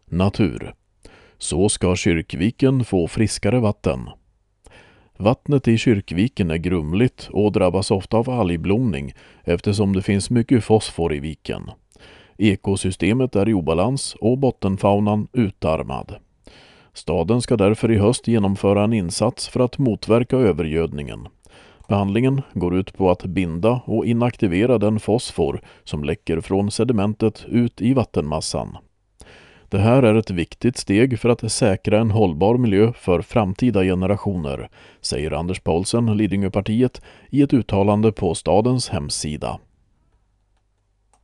Natur. Så ska Kyrkviken få friskare vatten. Vattnet i Kyrkviken är grumligt och drabbas ofta av algblomning eftersom det finns mycket fosfor i viken. Ekosystemet är i obalans och bottenfaunan utarmad. Staden ska därför i höst genomföra en insats för att motverka övergödningen. Behandlingen går ut på att binda och inaktivera den fosfor som läcker från sedimentet ut i vattenmassan. Det här är ett viktigt steg för att säkra en hållbar miljö för framtida generationer, säger Anders Paulsen, Lidingöpartiet, i ett uttalande på stadens hemsida.